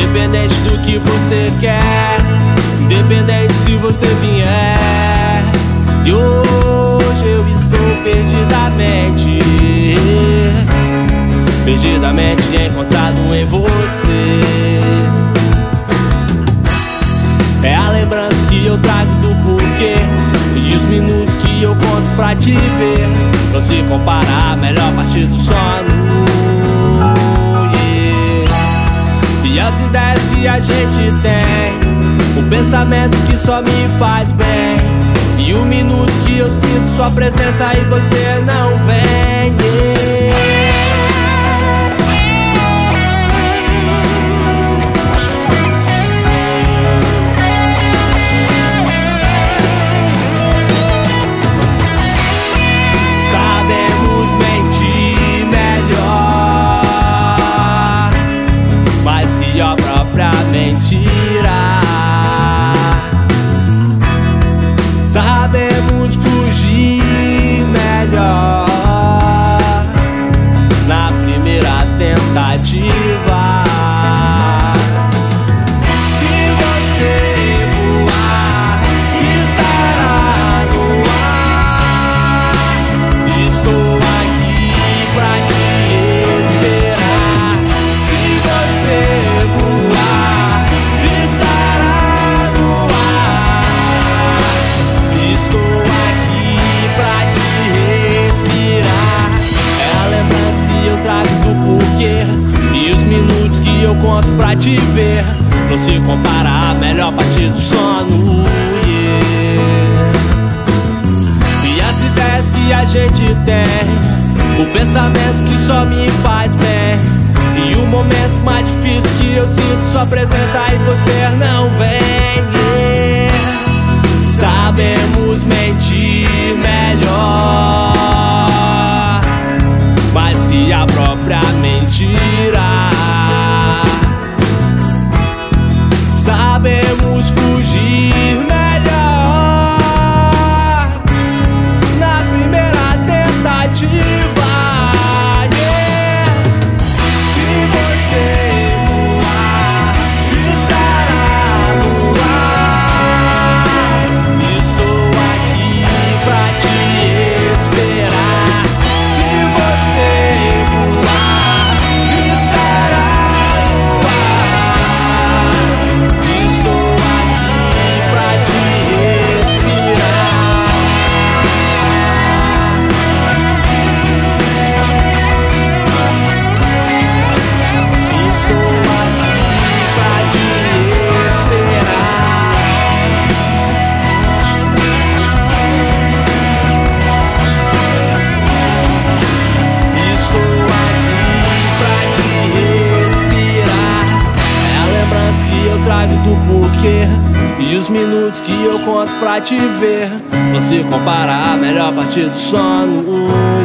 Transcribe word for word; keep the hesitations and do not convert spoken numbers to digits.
independente do que você quer, independente se você vier. E hoje eu estou perdidamente, perdidamente encontrado em você. É a lembrança que eu trago do porquê, e os minutos que eu conto pra te ver não se compara à melhor parte do sono, yeah. E as ideias que a gente tem, o pensamento que só me faz bem, e o minuto que eu sinto sua presença e você não vem, yeah. Mentira, sabemos fugir melhor na primeira tentativa. Se você voar, estará no ar. Estou aqui pra te esperar. Se você voar, e os minutos que eu conto pra te ver não se compara à melhor parte do sono, yeah. E as ideias que a gente tem, o pensamento que só me faz bem, e o momento mais difícil que eu sinto sua presença e você não vem, yeah. Sabemos mentir melhor, mais que a própria mentira. Sabemos fugir melhor na primeira tentativa, yeah. Se você voar, estará no ar. Estou aqui pra te esperar. Se você voar, estará no ar. Estou aqui pra te respirar. Estou aqui pra te esperar. Estou aqui pra te respirar. É a lembrança que eu trago do porquê, e os minutos que eu conto pra te ver não se compara à melhor parte do sono.